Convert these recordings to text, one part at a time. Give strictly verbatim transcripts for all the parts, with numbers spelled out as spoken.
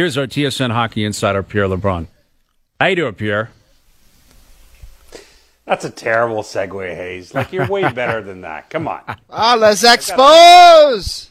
Here's our T S N hockey insider, Pierre LeBrun. How you doing, Pierre? That's a terrible segue, Hayes. Like, you're way better than that. Come on. Ah, let's expose!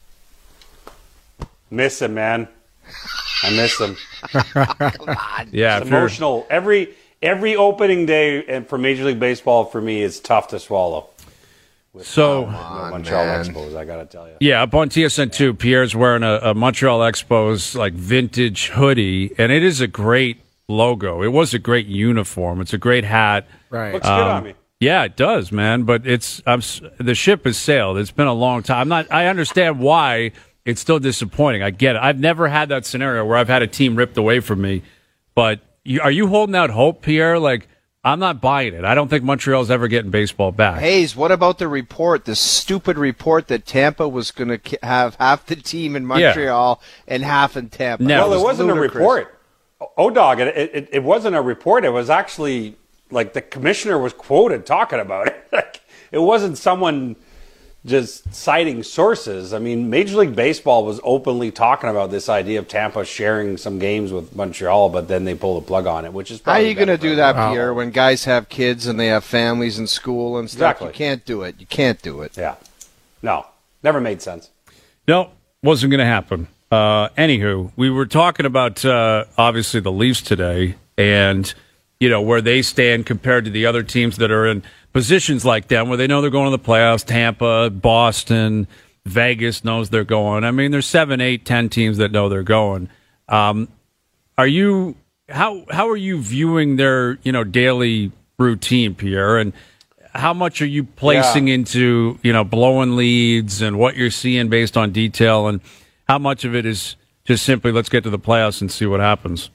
Miss him, man. I miss him. Come on. Yeah, It's emotional. Every every opening day and for Major League Baseball for me is tough to swallow. With So, um, on, the Montreal man. Expos, I gotta tell you. yeah, up on T S N two, Pierre's wearing a, a Montreal Expos like vintage hoodie, and it is a great logo. It was a great uniform. It's a great hat. Right. Looks good on me. Yeah, it does, man. But it's I'm, s- the ship has sailed. It's been a long time. I'm not. I understand why it's still disappointing. I get it. I've never had that scenario where I've had a team ripped away from me. But you, are you holding out hope, Pierre? Like, I'm not buying it. I don't think Montreal's ever getting baseball back. Hayes, what about the report, the stupid report that Tampa was going to have half the team in Montreal and half in Tampa? No. Well, That it wasn't ludicrous. a report. O-Dog, it, it, it wasn't a report. It was actually, like, the commissioner was quoted talking about it. Like, it wasn't someone just citing sources. I mean, Major League Baseball was openly talking about this idea of Tampa sharing some games with Montreal, but then they pulled the plug on it, which is How are probably you going to better do for that, everyone. Pierre, when guys have kids and they have families in school and stuff? Exactly. You can't do it. You can't do it. Yeah. No, never made sense. No, wasn't going to happen. Uh, anywho, we were talking about uh, obviously the Leafs today, and you know where they stand compared to the other teams that are in positions like them, where they know they're going to the playoffs. Tampa, Boston, Vegas knows they're going. I mean, there's seven, eight, ten teams that know they're going. Um, are you how how are you viewing their you know daily routine, Pierre, and how much are you placing Yeah. into you know blowing leads and what you're seeing based on detail, and how much of it is just simply let's get to the playoffs and see what happens?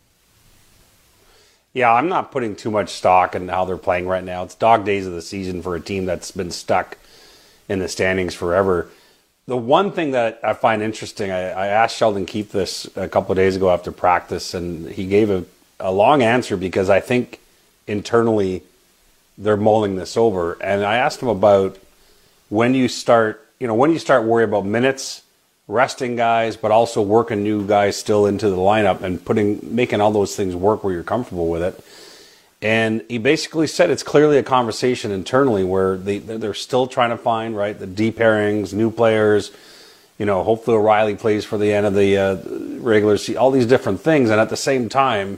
Yeah, I'm not putting too much stock in how they're playing right now. It's dog days of the season for a team that's been stuck in the standings forever. The one thing that I find interesting, I, I asked Sheldon Keefe this a couple of days ago after practice, and he gave a, a long answer because I think internally they're mulling this over. And I asked him about when you start, you know, when you start worrying about minutes, resting guys, but also working new guys still into the lineup and putting making all those things work where you're comfortable with it. And he basically said it's clearly a conversation internally where they they're still trying to find right the deep pairings, new players. You know, hopefully O'Reilly plays for the end of the uh, regular season. All these different things, and at the same time,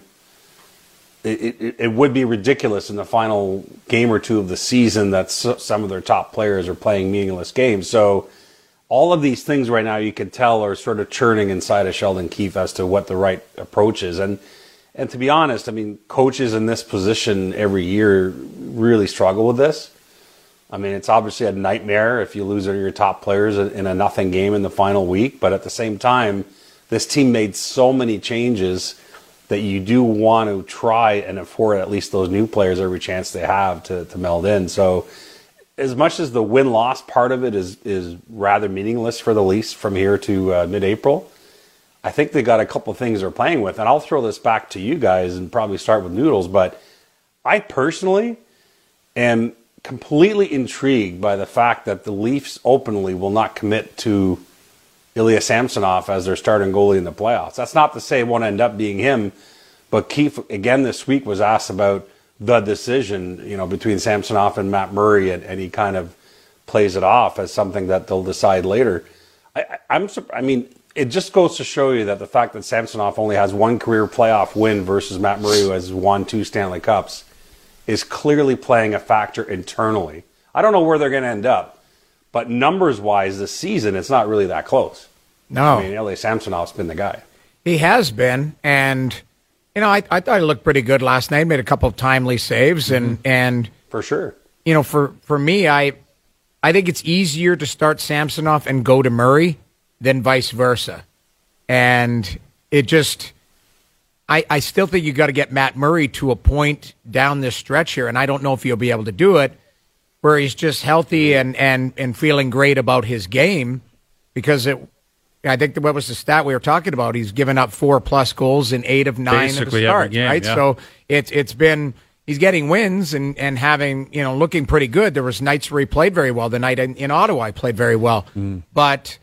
it, it, it would be ridiculous in the final game or two of the season that s- some of their top players are playing meaningless games. So all of these things right now you can tell are sort of churning inside of Sheldon Keefe as to what the right approach is. And and to be honest, I mean, coaches in this position every year really struggle with this. I mean, it's obviously a nightmare if you lose one of your top players in a nothing game in the final week. But at the same time, this team made so many changes that you do want to try and afford at least those new players every chance they have to, to meld in. So as much as the win-loss part of it is is rather meaningless for the Leafs from here to uh, mid-April, I think they got a couple of things they're playing with. And I'll throw this back to you guys and probably start with Noodles. But I personally am completely intrigued by the fact that the Leafs openly will not commit to Ilya Samsonov as their starting goalie in the playoffs. That's not to say it won't end up being him. But Keefe, again, this week was asked about the decision, you know, between Samsonov and Matt Murray, and, and he kind of plays it off as something that they'll decide later. I, I, I'm, I mean, it just goes to show you that the fact that Samsonov only has one career playoff win versus Matt Murray, who has won two Stanley Cups, is clearly playing a factor internally. I don't know where they're going to end up, but numbers-wise, this season, it's not really that close. No. I mean, Ilya Samsonov's been the guy. He has been, and you know, I, I thought he looked pretty good last night. Made a couple of timely saves, and Mm-hmm. and For sure. you know, for for me, I I think it's easier to start Samsonov and go to Murray than vice versa, and it just. I, I still think you got to get Matt Murray to a point down this stretch here, and I don't know if he'll be able to do it, where he's just healthy and, and, and feeling great about his game, because it. I think that what was the stat we were talking about? He's given up four plus goals in eight of nine Basically of the every starts, game, right? yeah. So it's it's been he's getting wins and, and having you know looking pretty good. There was nights where he played very well. The night in, in Ottawa, he played very well, Mm. but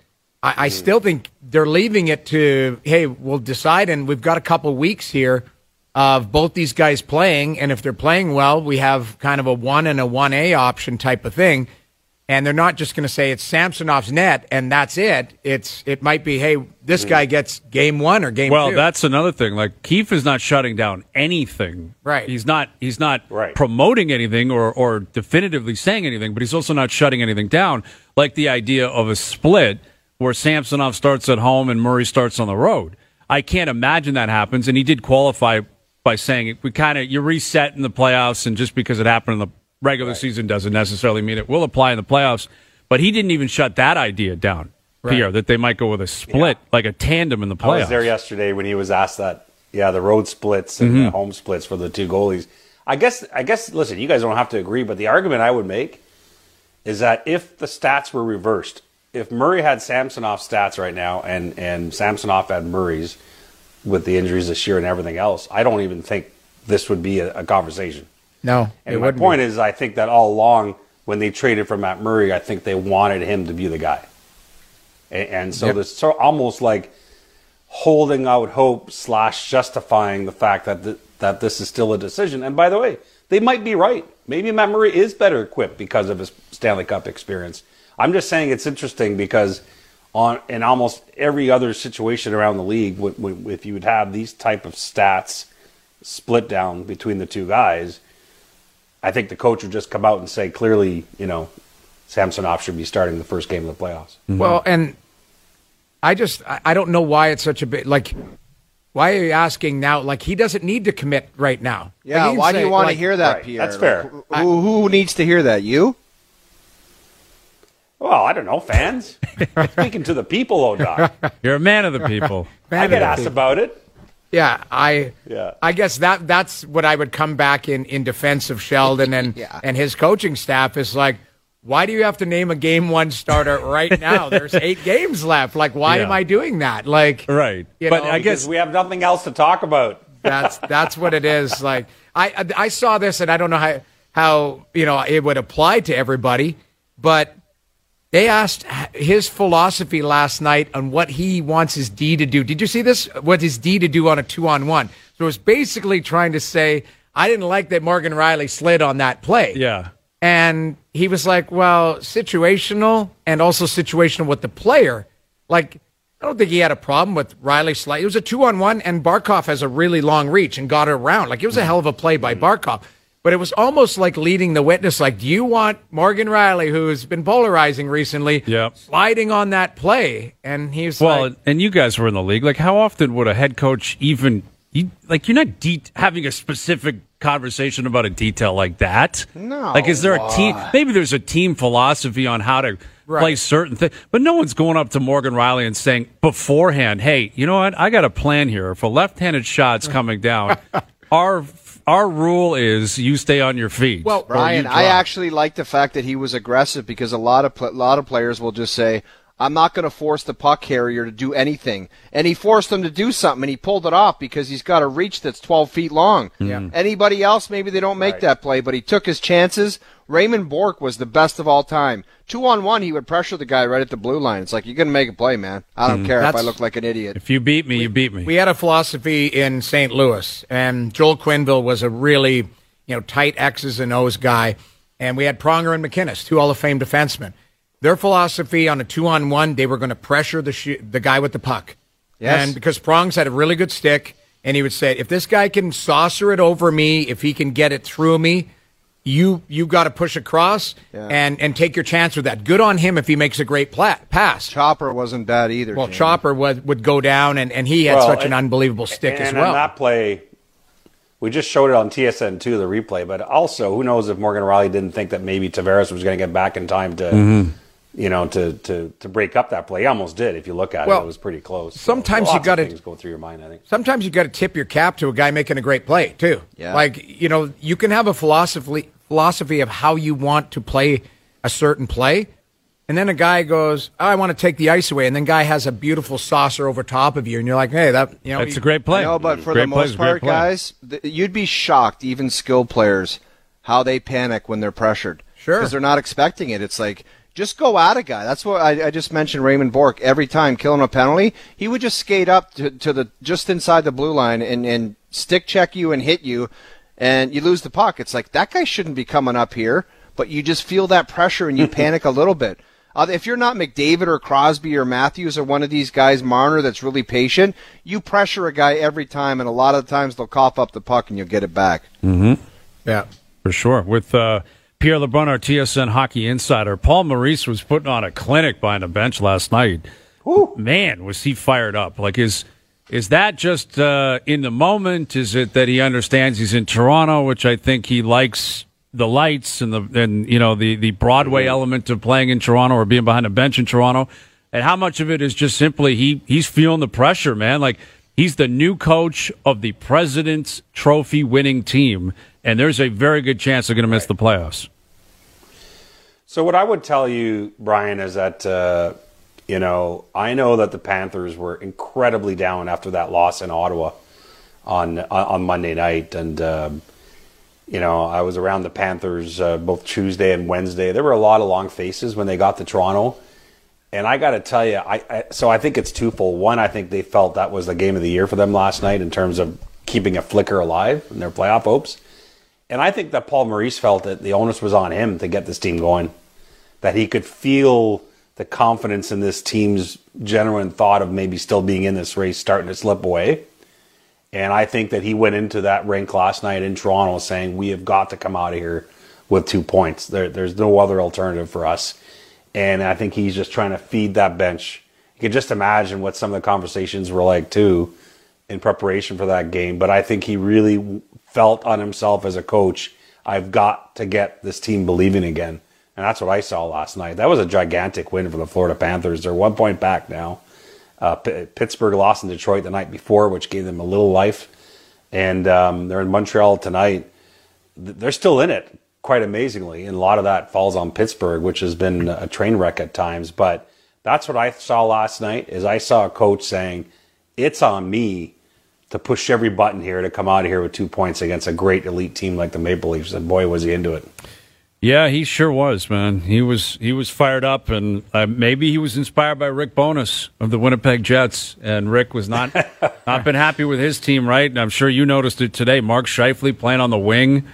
I, I still think they're leaving it to, hey, we'll decide, and we've got a couple weeks here of both these guys playing, and if they're playing well, we have kind of a one and a one A option type of thing. And they're not just going to say it's Samsonov's net and that's it. It's it might be, hey, this guy gets game one or game well, two. Well, that's another thing. Like Keefe is not shutting down anything. Right. He's not. He's not right. promoting anything or or definitively saying anything. But he's also not shutting anything down. Like the idea of a split where Samsonov starts at home and Murray starts on the road. I can't imagine that happens. And he did qualify by saying we kind of you reset in the playoffs, and just because it happened in the regular right. season doesn't necessarily mean it will apply in the playoffs. But he didn't even shut that idea down, right. Pierre, that they might go with a split, yeah. like a tandem in the playoffs. I was there yesterday when he was asked that, yeah, the road splits and mm-hmm. the home splits for the two goalies. I guess, I guess. Listen, you guys don't have to agree, but the argument I would make is that if the stats were reversed, if Murray had Samsonov's stats right now and, and Samsonov had Murray's with the injuries this year and everything else, I don't even think this would be a, a conversation. No, and my point be. is, I think that all along, when they traded for Matt Murray, I think they wanted him to be the guy, and, and so yep. it's so almost like holding out hope slash justifying the fact that th- that this is still a decision. And by the way, they might be right. Maybe Matt Murray is better equipped because of his Stanley Cup experience. I'm just saying it's interesting because on in almost every other situation around the league, w- w- if you would have these type of stats split down between the two guys, I think the coach would just come out and say clearly, you know, Samsonov should be starting the first game of the playoffs. Mm-hmm. Well, and I just, I don't know why it's such a big, like, why are you asking now? Like, he doesn't need to commit right now. Yeah, like, why say, do you want like, to hear that, right, Pierre? That's fair. Like, who, who needs to hear that? You? Well, I don't know, fans. Speaking to the people, though, Doc. You're a man of the people. I get asked people. about it. Yeah, I yeah. I guess that that's what I would come back in, in defense of Sheldon and yeah. and his coaching staff is like, why do you have to name a game one starter right now? There's eight games left. Like, why yeah. am I doing that? Like, right. You but know, I guess we have nothing else to talk about. That's that's what it is. Like, I I saw this and I don't know how how you know it would apply to everybody, but they asked his philosophy last night on what he wants his D to do. Did you see this? What his D to do on a two-on-one? So it was basically trying to say, I didn't like that Morgan Rielly slid on that play. Yeah. And he was like, well, situational and also situational with the player. Like, I don't think he had a problem with Rielly slide. It was a two-on-one, and Barkov has a really long reach and got it around. Like, it was a hell of a play by Barkov. But it was almost like leading the witness. Like, do you want Morgan Rielly, who's been polarizing recently, yep. sliding on that play? And he's well, like, and you guys were in the league. Like, how often would a head coach even you, like? You're not de- having a specific conversation about a detail like that. No. Like, is there a team? Maybe there's a team philosophy on how to right. play certain things. But no one's going up to Morgan Rielly and saying beforehand, "Hey, you know what? I got a plan here. If a left-handed shot's coming down, our." Our rule is you stay on your feet. Well, Brian, I actually like the fact that he was aggressive because a lot of pl- lot of players will just say, I'm not going to force the puck carrier to do anything. And he forced them to do something, and he pulled it off because he's got a reach that's twelve feet long. Yeah. Anybody else, maybe they don't make right. that play, but he took his chances. Raymond Bourque was the best of all time. Two on one, he would pressure the guy right at the blue line. It's like, you're going to make a play, man. I don't mm. care That's, if I look like an idiot. If you beat me, we, you beat me. We had a philosophy in Saint Louis, and Joel Quenneville was a really, you know, tight X's and O's guy. And we had Pronger and McInnes, two Hall of Fame defensemen. Their philosophy on a two-on-one, they were going to pressure the sh- the guy with the puck. Yes. And because Prongs had a really good stick, and he would say, if this guy can saucer it over me, if he can get it through me, you you got to push across yeah. and, and take your chance with that. Good on him if he makes a great pla- pass. Chopper wasn't bad either. Well, Jamie. Chopper would, would go down, and, and he had well, such an and, unbelievable stick and as well. And that play, we just showed it on T S N two, the replay, but also, who knows if Morgan Rielly didn't think that maybe Tavares was going to get back in time to... Mm-hmm. You know, to, to, to break up that play. He almost did. If you look at well, it, it was pretty close. Sometimes so, you got to go through your mind. I think sometimes you got to tip your cap to a guy making a great play too. Yeah. Like, you know, you can have a philosophy philosophy of how you want to play a certain play, and then a guy goes, oh, "I want to take the ice away," and then guy has a beautiful saucer over top of you, and you're like, "Hey, that you know, that's a great play." No, but for great the most part, guys, th- you'd be shocked, even skilled players, how they panic when they're pressured. Sure, because they're not expecting it. It's like, just go at a guy. That's what I, I just mentioned. Raymond Bourque, every time killing a penalty, he would just skate up to, to the just inside the blue line and, and stick check you and hit you, and you lose the puck. It's like, that guy shouldn't be coming up here, but you just feel that pressure and you panic a little bit. Uh, if you're not McDavid or Crosby or Matthews or one of these guys, Marner, that's really patient, you pressure a guy every time, and a lot of the times they'll cough up the puck and you'll get it back. Mm-hmm. Yeah, for sure. With uh, Pierre LeBrun, our T S N hockey insider, Paul Maurice was putting on a clinic behind the bench last night. Woo. Man, was he fired up. Like, is is that just uh, in the moment? Is it that he understands he's in Toronto, which I think he likes the lights and the and you know the the Broadway element of playing in Toronto or being behind a bench in Toronto, and how much of it is just simply he he's feeling the pressure, man. Like, he's the new coach of the President's Trophy winning team, and there's a very good chance they're going to miss the playoffs. So what I would tell you, Brian, is that uh, you know I know that the Panthers were incredibly down after that loss in Ottawa on on Monday night, and. Um, You know, I was around the Panthers uh, both Tuesday and Wednesday. There were a lot of long faces when they got to Toronto. And I got to tell you, I, I so I think it's twofold. One, I think they felt that was the game of the year for them last night in terms of keeping a flicker alive in their playoff hopes. And I think that Paul Maurice felt that the onus was on him to get this team going, that he could feel the confidence in this team's genuine thought of maybe still being in this race starting to slip away. And I think that he went into that rink last night in Toronto saying, we have got to come out of here with two points. There, there's no other alternative for us. And I think he's just trying to feed that bench. You can just imagine what some of the conversations were like, too, in preparation for that game. But I think he really felt on himself as a coach, I've got to get this team believing again. And that's what I saw last night. That was a gigantic win for the Florida Panthers. They're one point back now. Uh, P- Pittsburgh lost in Detroit the night before, which gave them a little life. And um, they're in Montreal tonight. They're still in it, quite amazingly. And a lot of that falls on Pittsburgh, which has been a train wreck at times. But that's what I saw last night, is I saw a coach saying, it's on me to push every button here to come out of here with two points against a great elite team like the Maple Leafs. And boy, was he into it. Yeah, he sure was, man. He was he was fired up, and uh, maybe he was inspired by Rick Bowness of the Winnipeg Jets. And Rick was not not been happy with his team, right? And I'm sure you noticed it today. Mark Scheifele playing on the wing.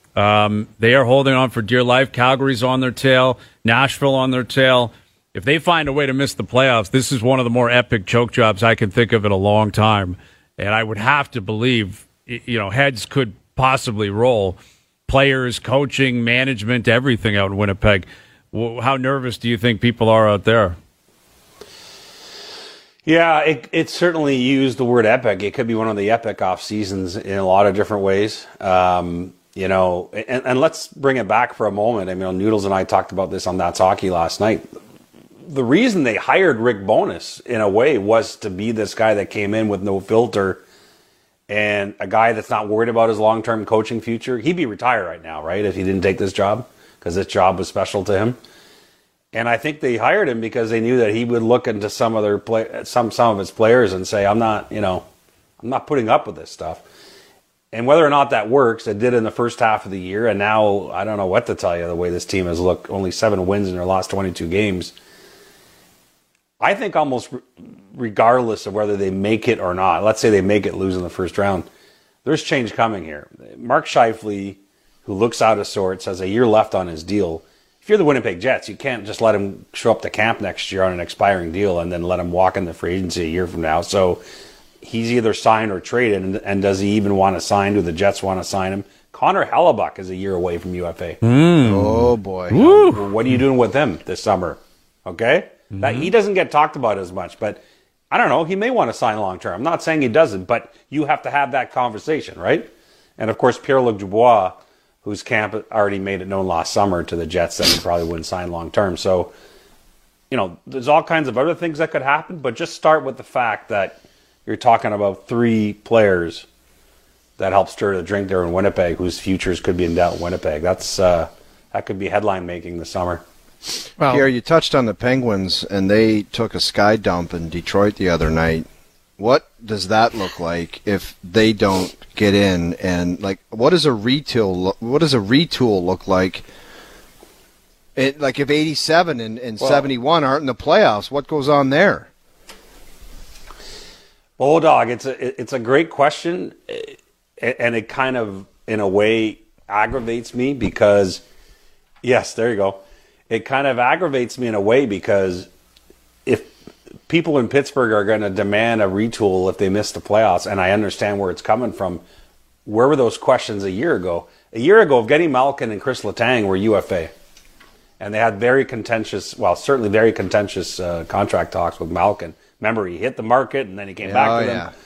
Um, they are holding on for dear life. Calgary's on their tail. Nashville on their tail. If they find a way to miss the playoffs, this is one of the more epic choke jobs I can think of in a long time. And I would have to believe, you know, heads could possibly roll. Players, coaching, management, everything out in Winnipeg. How nervous do you think people are out there? Yeah, it, it certainly used the word epic. It could be one of the epic off seasons in a lot of different ways. Um, you know, and, and let's bring it back for a moment. I mean, Noodles and I talked about this on That's Hockey last night. The reason they hired Rick Bowness, in a way, was to be this guy that came in with no filter and a guy that's not worried about his long-term coaching future. He'd be retired right now, right, if he didn't take this job, because this job was special to him. And I think they hired him because they knew that he would look into some of their play, some some of his players and say, "I'm not, you know, I'm not putting up with this stuff." And whether or not that works, it did in the first half of the year. And now I don't know what to tell you. The way this team has looked, only seven wins in their last twenty-two games. I think almost regardless of whether they make it or not, let's say they make it, lose in the first round, there's change coming here. Mark Scheifele, who looks out of sorts, has a year left on his deal. If you're the Winnipeg Jets, you can't just let him show up to camp next year on an expiring deal and then let him walk into free agency a year from now. So he's either signed or traded, and, and does he even want to sign? Do the Jets want to sign him? Connor Hellebuck is a year away from U F A. Mm. Oh, boy. Well, what are you doing with him this summer? Okay? Mm-hmm. That, he doesn't get talked about as much, but I don't know. He may want to sign long-term. I'm not saying he doesn't, but you have to have that conversation, right? And, of course, Pierre-Luc Dubois, whose camp already made it known last summer to the Jets that he probably wouldn't sign long-term. So, you know, there's all kinds of other things that could happen, but just start with the fact that you're talking about three players that help stir the drink there in Winnipeg, whose futures could be in doubt in Winnipeg. That's uh, that could be headline-making this summer. Well, Pierre, you touched on the Penguins, and they took a sky dump in Detroit the other night. What does that look like if they don't get in? And like, what does a retool? What does a retool look like It, like if eighty-seven and, and well, seventy-one aren't in the playoffs, what goes on there? Well, dog, it's a it's a great question, and it kind of, in a way, aggravates me because, yes, there you go. It kind of aggravates me in a way because if people in Pittsburgh are going to demand a retool if they miss the playoffs, and I understand where it's coming from, where were those questions a year ago? A year ago, Evgeny Malkin and Chris Letang were U F A. And they had very contentious, well, certainly very contentious uh, contract talks with Malkin. Remember, he hit the market and then he came Yeah, back oh, to them. yeah.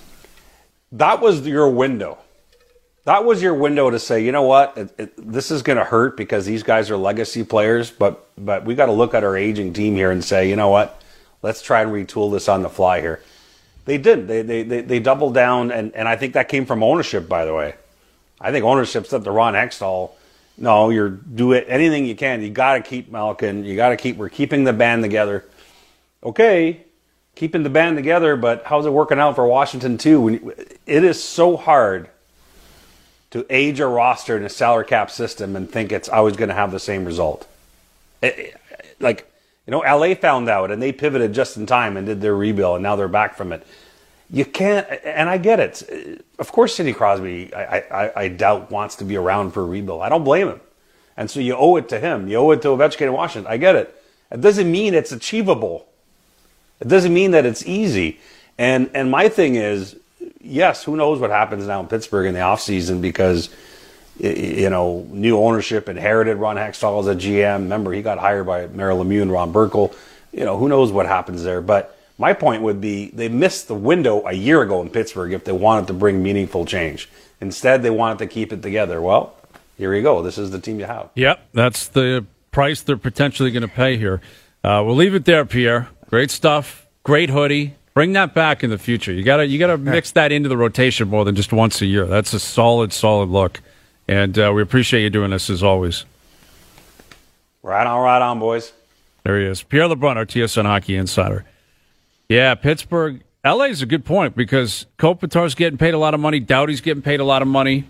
That was your window. That was your window to say, you know what, it, it, this is going to hurt because these guys are legacy players, but but we got to look at our aging team here and say, you know what, let's try and retool this on the fly here. They did. They they they, they doubled down, and, and I think that came from ownership, by the way. I think ownership said to Ron Hextall, no, you're do it anything you can. You got to keep Malkin. You got to keep. We're keeping the band together. Okay, keeping the band together, but how's it working out for Washington too? When it is so hard to age a roster in a salary cap system and think it's always going to have the same result. It, it, like you know, L A found out and they pivoted just in time and did their rebuild, and now they're back from it. You can't, and I get it. Of course, Sidney Crosby, I, I, I doubt, wants to be around for a rebuild. I don't blame him. And so you owe it to him. You owe it to Ovechkin and Washington. I get it. It doesn't mean it's achievable. It doesn't mean that it's easy. And and my thing is, yes, who knows what happens now in Pittsburgh in the offseason because, you know, new ownership inherited Ron Hextall as a G M. Remember, he got hired by Mario Lemieux and Ron Burkle. You know, who knows what happens there. But my point would be they missed the window a year ago in Pittsburgh if they wanted to bring meaningful change. Instead, they wanted to keep it together. Well, here you go. This is the team you have. Yep, that's the price they're potentially going to pay here. Uh, we'll leave it there, Pierre. Great stuff. Great hoodie. Bring that back in the future. You gotta you gotta mix that into the rotation more than just once a year. That's a solid, solid look. And uh, we appreciate you doing this as always. Right on, right on, boys. There he is. Pierre LeBrun, our T S N Hockey Insider. Yeah, Pittsburgh. L A is a good point because Kopitar's getting paid a lot of money. Doughty's getting paid a lot of money.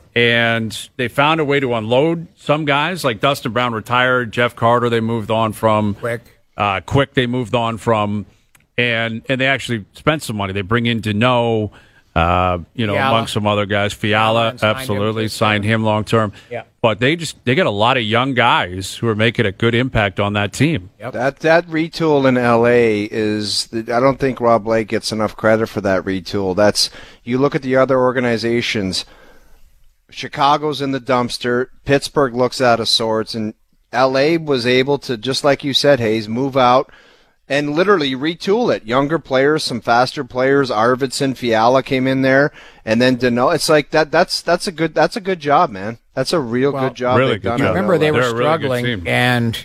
And they found a way to unload some guys, like Dustin Brown retired. Jeff Carter they moved on from. Quick. Uh, Quick they moved on from. And and they actually spent some money. They bring in Deneau, uh, you know, Fiala. among some other guys. Fiala, Fiala signed absolutely, him. signed him long term. Yeah. But they just they got a lot of young guys who are making a good impact on that team. Yep. That that retool in L A is, I don't think Rob Blake gets enough credit for that retool. That's, you look at the other organizations, Chicago's in the dumpster, Pittsburgh looks out of sorts, and L A was able to, just like you said, Hayes, move out and literally retool it. Younger players, some faster players, Arvidsson, Fiala came in there, and then Deneau. It's like that. That's that's a good that's a good job, man. That's a real Well, good job. really they've good done job. out Remember, of they L A. were They're a really good struggling, team. and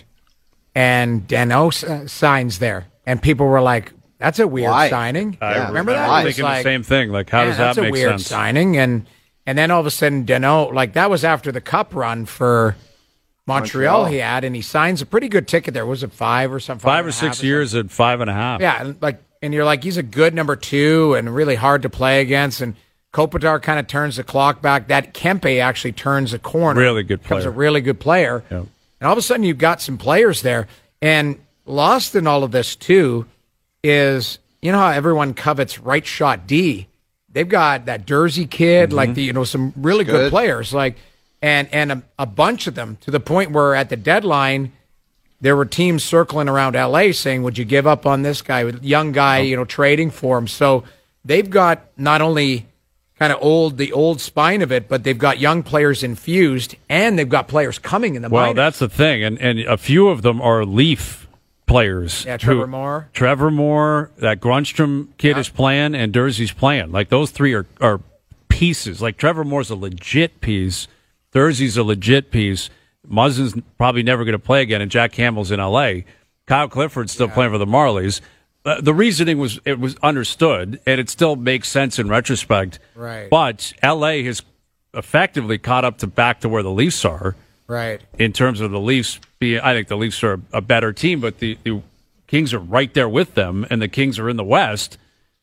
and Deneau s- signs there, and people were like, "That's a weird Why? signing." I Yeah. Remember that? I'm It was thinking like, the same thing. Like, how "Man, does that that's make a weird sense? signing?" And and then all of a sudden, Deneau, like that was after the Cup run for Montreal, Montreal. he had, and he signs a pretty good ticket there. Was it five or something? Five or and a half six something? years at five and a half. Yeah, and like, and you're like, he's a good number two and really hard to play against. And Kopitar kind of turns the clock back. That Kempe actually turns a corner. Really good Becomes a player. really good player. Yeah. And all of a sudden, you've got some players there. And lost in all of this too is, you know how everyone covets right shot D. They've got that Jersey kid, Mm-hmm. like the, you know, some really good, Good. players, like, and and a, a bunch of them to the point where at the deadline there were teams circling around L A saying, "Would you give up on this guy, young guy, you know, trading for him?" So they've got not only kind of old the old spine of it, but they've got young players infused, and they've got players coming in the Well, minors. that's the thing, and and a few of them are Leaf players. Yeah, Trevor who- Moore. Trevor Moore, that Grunstrom kid is playing, and Dursey's playing. Like those three are are pieces. Like Trevor Moore's a legit piece. Dursey's a legit piece. Muzzin's probably never going to play again, and Jack Campbell's in L A. Kyle Clifford's still playing for the Marlies. Uh, the reasoning was it was understood, and it still makes sense in retrospect. Right. But L A has effectively caught up to back to where the Leafs are right. in terms of the Leafs being. I think the Leafs are a better team, but the, the Kings are right there with them, and the Kings are in the West.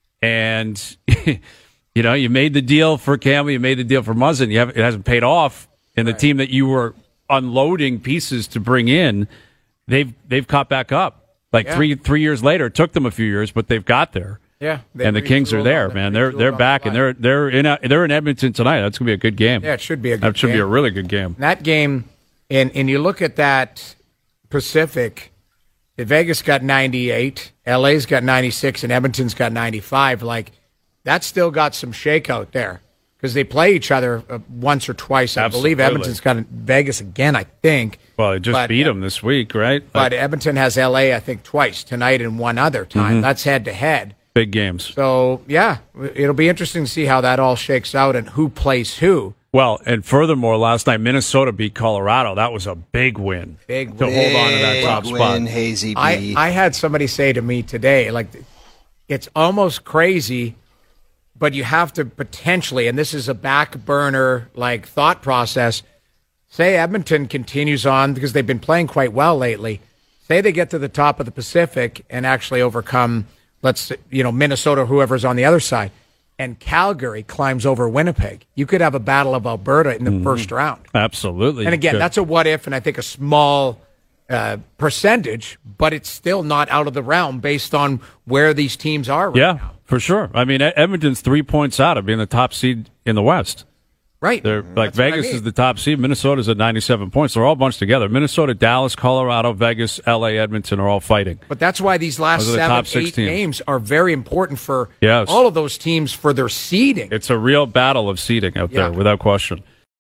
And you know, you made the deal for Campbell, you made the deal for Muzzin. You have it hasn't paid off, and the Right. team that you were unloading pieces to bring in, they've they've caught back up. Like Yeah. three three years later, it took them a few years, but they've got there. Yeah, they And the Kings are retooled there, on it. man. They're Retooled they're on back, the and fly. they're they're in they're in Edmonton tonight. That's gonna be a good game. Yeah, it should be a good That should game. be a really good game. That game, and and you look at that Pacific, Vegas got ninety-eight, L A's got ninety-six, and Edmonton's got ninety-five. Like, that's still got some shakeout there because they play each other uh, once or twice. I Absolutely. believe Edmonton's got Vegas again, I think. Well, they just But, beat uh, them this week, right? But Edmonton has L A, I think, twice, tonight and one other time. Mm-hmm. That's head-to-head. Big games. So, yeah, it'll be interesting to see how that all shakes out and who plays who. Well, and furthermore, last night Minnesota beat Colorado. That was a big win. Big to win. hold on to that Big top win, spot. Hazy B. I, I had somebody say to me today, like, it's almost crazy, but you have to potentially, and this is a back burner like thought process. Say Edmonton continues on because they've been playing quite well lately. Say they get to the top of the Pacific and actually overcome, let's say, you know, Minnesota, whoever's on the other side, and Calgary climbs over Winnipeg. You could have a battle of Alberta in the Mm-hmm. first round. Absolutely. And again, Good. that's a what if, and I think a small uh, percentage, but it's still not out of the realm based on where these teams are right yeah, now. for sure. I mean, Edmonton's three points out of being the top seed in the West. Right. They're like That's what I Vegas mean. is the top seed. Minnesota's at ninety-seven points. They're all bunched together. Minnesota, Dallas, Colorado, Vegas, L A, Edmonton are all fighting. But that's why these last Those are the seven, top six eight teams. games are very important for Yes. all of those teams for their seeding. It's a real battle of seeding out Yeah. there, without question.